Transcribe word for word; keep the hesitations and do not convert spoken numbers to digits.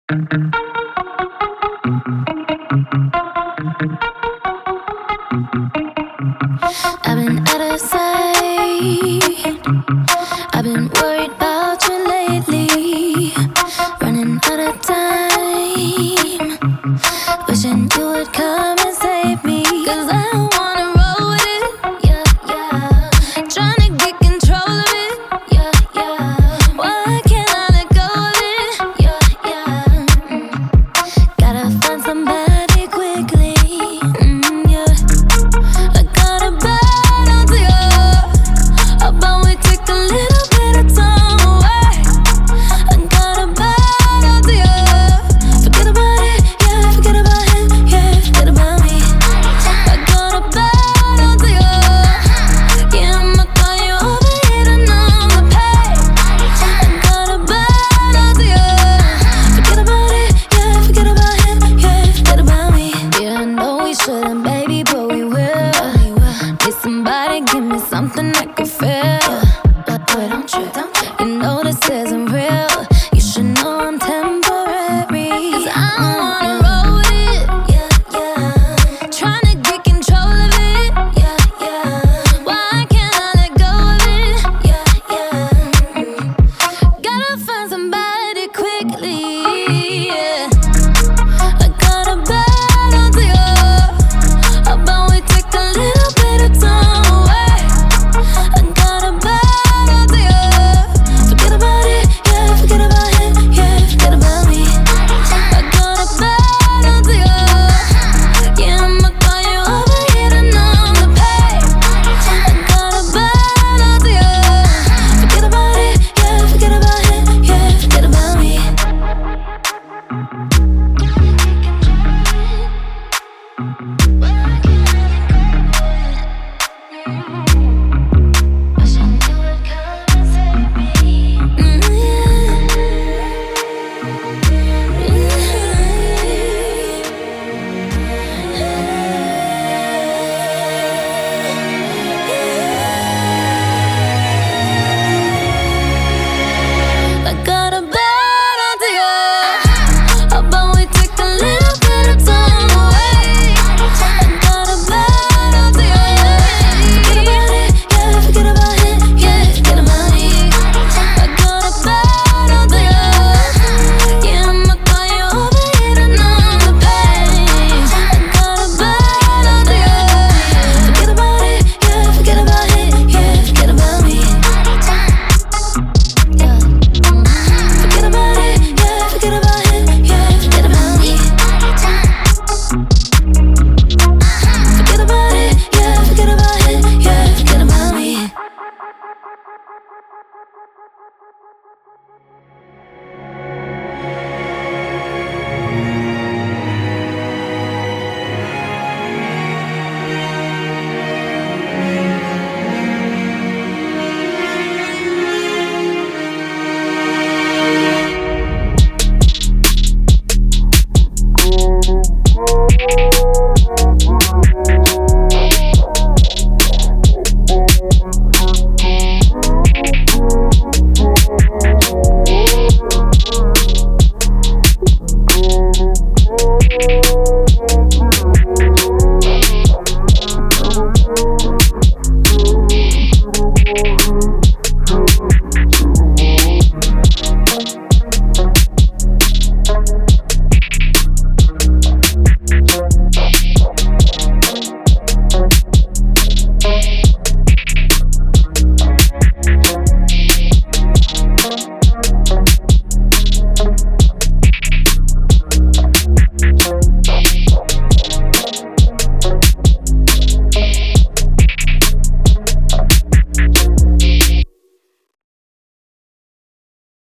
I've been out of sight. I've been worried about you lately. Running out of time. Wishing you would come and save me. Cause I don't wanna roll with it. Yeah, yeah. Trying to get control of it. Yeah, yeah. Why can't I let go of it? Yeah, yeah. Mm. Gotta find somebody quickly. Mm, yeah. I got a bad idea about we take a little bit of time away. I got a bad idea. Forget about it, yeah. Forget about him, yeah. Forget about me. I got a bad idea. Yeah, I'ma call you over here and on the page. I got a bad idea. Forget about it, yeah. Forget about him, yeah. Forget about me. Yeah, I know we shouldn't, baby, but we will. Need somebody, give me something I can feel. But boy, don't trip, don't trip. You know this isn't real. You should know I'm temporary. Cause I don't wanna roll with it. Yeah, yeah. Tryna get control of it. Yeah, yeah. Why can't I let go of it? Yeah, yeah. Gotta find somebody quickly.